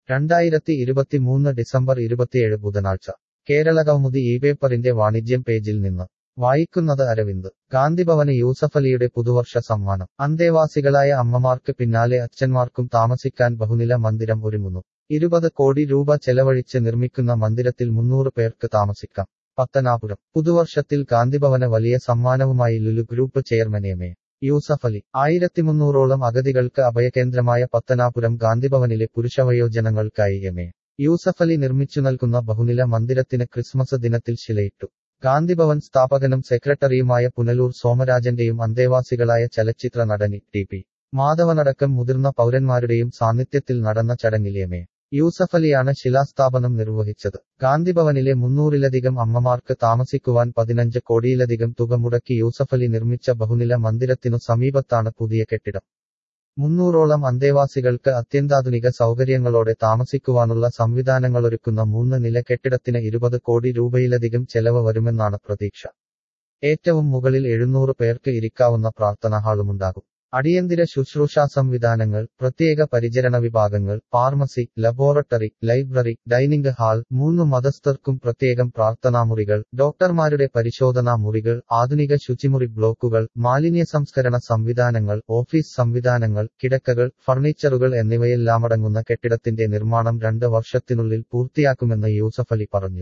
2023 December 27 ബുധനാഴ്ച കേരളകൗമുദി ഇപേപ്പറിന്റെ വാണിജ്യം പേജിൽ നിന്ന് വായിക്കുന്നത് അരവിന്ദ്. ഗാന്ധിഭവന് യൂസഫലിയുടെ പുതുവർഷ സമ്മാനം. അന്തേവാസികളായ അമ്മമാർക്ക് പിന്നാലെ അച്ഛന്മാർക്കും താമസിക്കാൻ ബഹുനില മന്ദിരം ഒരുങ്ങുന്നു. 20 കോടി രൂപ ചെലവഴിച്ച് നിർമ്മിക്കുന്ന മന്ദിരത്തിൽ 300 പേർക്ക് താമസിക്കാം. പത്തനാപുരം. പുതുവർഷത്തിൽ ഗാന്ധിഭവന് വലിയ സമ്മാനവുമായി Lulu group chairman M A. Yusuffali. 1300ഓളം അഗതികൾക്ക് അഭയകേന്ദ്രമായ പത്തനാപുരം ഗാന്ധിഭവനിലെ പുരുഷവയോജനങ്ങൾക്കായി എം.എ. യൂസഫലി നിർമ്മിച്ചു നൽകുന്ന ബഹുനില മന്ദിരത്തിന് ക്രിസ്മസ് ദിനത്തിൽ ശിലയിട്ടു. ഗാന്ധിഭവൻ സ്ഥാപകനും സെക്രട്ടറിയുമായ പുനലൂർ സോമരാജന്റെയും അന്തേവാസികളായ ചലച്ചിത്ര നടൻ ടി.പി. മാധവനടക്കം മുതിർന്ന പൗരന്മാരുടെയും സാന്നിധ്യത്തിൽ നടന്ന ചടങ്ങിൽ എം.എ. യൂസഫലിയാണ് ശിലാസ്ഥാപനം നിർവഹിച്ചത്. ഗാന്ധിഭവനിലെ 300-ലധികം അമ്മമാർക്ക് താമസിക്കുവാൻ 15 കോടിയിലധികം തുക മുടക്കി യൂസഫലി നിർമ്മിച്ച ബഹുനില മന്ദിരത്തിനു സമീപത്താണ് പുതിയ കെട്ടിടം. 300ഓളം അന്തേവാസികൾക്ക് അത്യന്താധുനിക സൗകര്യങ്ങളോടെ താമസിക്കുവാനുള്ള സംവിധാനങ്ങളൊരുക്കുന്ന 3 നില കെട്ടിടത്തിന് 20 കോടി രൂപയിലധികം ചെലവ് വരുമെന്നാണ് പ്രതീക്ഷ. ഏറ്റവും മുകളിൽ 700 പേർക്ക് ഇരിക്കാവുന്ന പ്രാർത്ഥനാ ഹാളുമുണ്ടാകും. അടിയന്തര ശുശ്രൂഷാ സംവിധാനങ്ങൾ, പ്രത്യേക പരിചരണ വിഭാഗങ്ങൾ, pharmacy, laboratory, library, dining hall, 3 മതസ്ഥർക്കും പ്രത്യേകം പ്രാർത്ഥനാമുറികൾ, ഡോക്ടർമാരുടെ പരിശോധനാ മുറികൾ, ആധുനിക ശുചിമുറി ബ്ലോക്കുകൾ, മാലിന്യ സംസ്കരണ സംവിധാനങ്ങൾ, ഓഫീസ് സംവിധാനങ്ങൾ, കിടക്കകൾ, ഫർണിച്ചറുകൾ എന്നിവയെല്ലാമടങ്ങുന്ന കെട്ടിടത്തിന്റെ നിർമ്മാണം 2 വർഷത്തിനുള്ളിൽ പൂർത്തിയാക്കുമെന്ന് യൂസഫലി പറഞ്ഞു.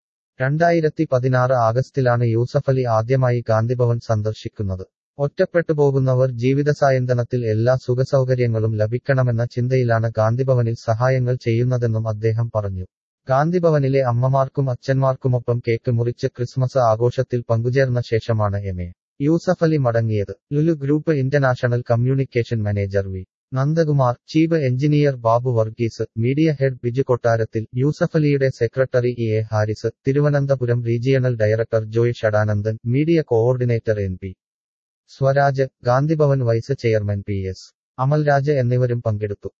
2016 ആഗസ്റ്റിലാണ് യൂസഫലി ആദ്യമായി ഗാന്ധിഭവൻ സന്ദർശിക്കുന്നത്. ഒറ്റപ്പെട്ടുപോകുന്നവർ ജീവിതസായന്തനത്തിൽ എല്ലാ സുഖസൗകര്യങ്ങളും ലഭിക്കണമെന്ന ചിന്തയിലാണ് ഗാന്ധിഭവനിൽ സഹായങ്ങൾ ചെയ്യുന്നതെന്നും അദ്ദേഹം പറഞ്ഞു. ഗാന്ധിഭവനിലെ അമ്മമാർക്കും അച്ഛന്മാർക്കുമൊപ്പം കേക്ക് മുറിച്ച് ക്രിസ്മസ് ആഘോഷത്തിൽ പങ്കുചേർന്ന ശേഷമാണ് എം.എ. യൂസഫലി മടങ്ങിയത്. Lulu group international communication manager V. Nandakumar, chief engineer Babu Varghese, media head Biju Kottarathil, യൂസഫലിയുടെ secretary E A. Haris, Thiruvananthapuram regional director Joy Shadanandan, media coordinator N P. Swaraj, Gandhi Bhavan vice chairman P S. Amalraj എന്നിവരും പങ്കെടുത്തു.